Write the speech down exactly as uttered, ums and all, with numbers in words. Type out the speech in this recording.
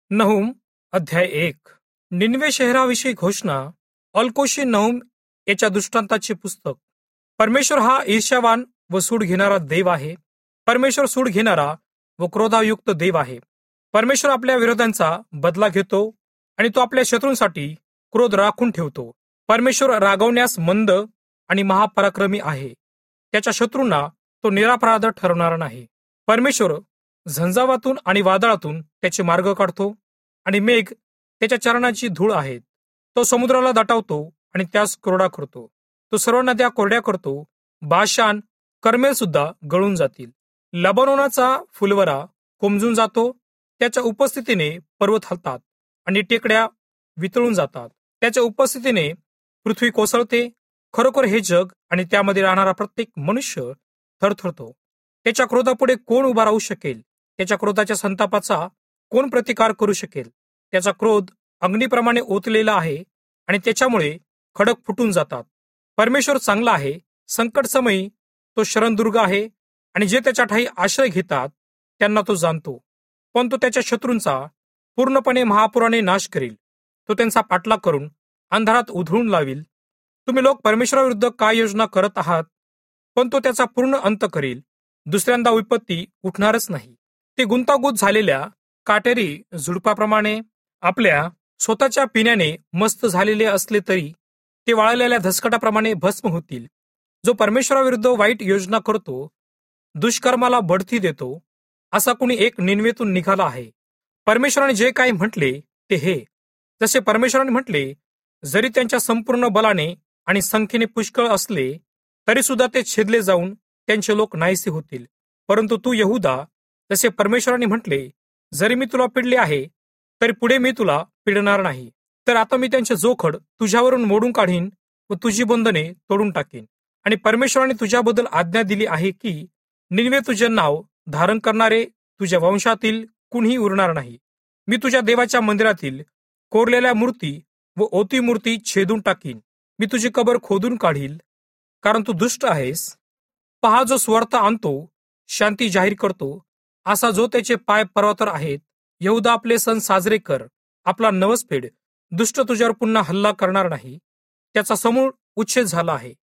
नहूम अध्याय एक. निनवे शहराविषयी घोषणा. अल्कोशी नहूम याच्या दृष्टांताचे पुस्तक. परमेश्वर हा ईर्ष्यावान व सूड घेणारा देव आहे. परमेश्वर सूड घेणारा व क्रोधायुक्त देव आहे. परमेश्वर आपल्या विरोधांचा बदला घेतो आणि तो आपल्या शत्रूंसाठी क्रोध राखून ठेवतो. परमेश्वर रागवण्यास मंद आणि महापराक्रमी आहे. त्याच्या शत्रूंना तो निरापराध ठरवणारा नाही. परमेश्वर झंझावातून आणि वादळातून त्याचे मार्ग काढतो आणि मेघ त्याच्या चरणाची धूळ आहेत. तो समुद्राला दाटवतो आणि त्यास कोरडा करतो. तो सर्व नद्या कोरड्या करतो. बाशान कर्मेल सुद्धा गळून जातील. लबानोनाचा फुलवरा कोमजून जातो. त्याच्या उपस्थितीने पर्वत हलतात आणि टेकड्या वितळून जातात. त्याच्या उपस्थितीने पृथ्वी कोसळते. खरोखर हे जग आणि त्यामध्ये राहणारा प्रत्येक मनुष्य थरथरतो. त्याच्या क्रोधापुढे कोण उभा राहू शकेल? त्याच्या क्रोधाच्या संतापाचा कोण प्रतिकार करू शकेल? त्याचा क्रोध अग्निप्रमाणे ओतलेला आहे आणि त्याच्यामुळे खडक फुटून जातात. परमेश्वर चांगला आहे. संकट समयी तो शरणदुर्ग आहे आणि जे त्याच्या ठाई आश्रय घेतात त्यांना तो जाणतो. पण तो त्याच्या शत्रूंचा पूर्णपणे महापुराने नाश करील. तो त्यांचा पाठलाग करून अंधारात उधळून लावील. तुम्ही लोक परमेश्वराविरुद्ध काय योजना करत आहात? पण तो त्याचा पूर्ण अंत करील. दुसऱ्यांदा विपत्ती उठणारच नाही. ते गुंतागुंत झालेल्या काटेरी झुडपाप्रमाणे आपल्या स्वतःच्या पिण्याने मस्त झालेले असले तरी ते वाळलेल्या धसकटाप्रमाणे भस्म होतील. जो परमेश्वराविरुद्ध वाईट योजना करतो, दुष्कर्माला बढती देतो, असा कुणी एक निनवेतून निघाला आहे. परमेश्वराने जे काही म्हटले ते हे. जसे परमेश्वराने म्हटले, जरी त्यांच्या संपूर्ण बलाने आणि संख्येने पुष्कळ असले तरी सुद्धा ते छेदले जाऊन त्यांचे लोक नाहीसे होतील. परंतु तू यहूदा, जसे परमेश्वराने म्हटले, जरी मी तुला पिडले आहे तरी पुढे मी तुला पिडणार नाही. तर आता मी त्यांचे जोखड तुझ्यावरून मोडून काढीन व तुझी बंधने तोडून टाकीन. आणि परमेश्वराने तुझ्याबद्दल आज्ञा दिली आहे की निनवे तुझे नाव धारण करणारे तुझ्या वंशातील कुणीही उरणार नाही. मी तुझ्या देवाच्या मंदिरातील कोरलेल्या मूर्ती व ओती मूर्ती छेदून टाकीन. मी तुझी कबर खोदून काढील, कारण तू दुष्ट आहेस. पहा, जो स्वार्थ आणतो शांती जाहीर करतो, असा जो त्याचे पाय पर्वतावर आहेत. यहूदा, आपले सण साजरे कर, आपला नवस फेड. दुष्ट तुझ्यावर पुन्हा हल्ला करणार नाही. त्याचा समूळ उच्छेद झाला आहे.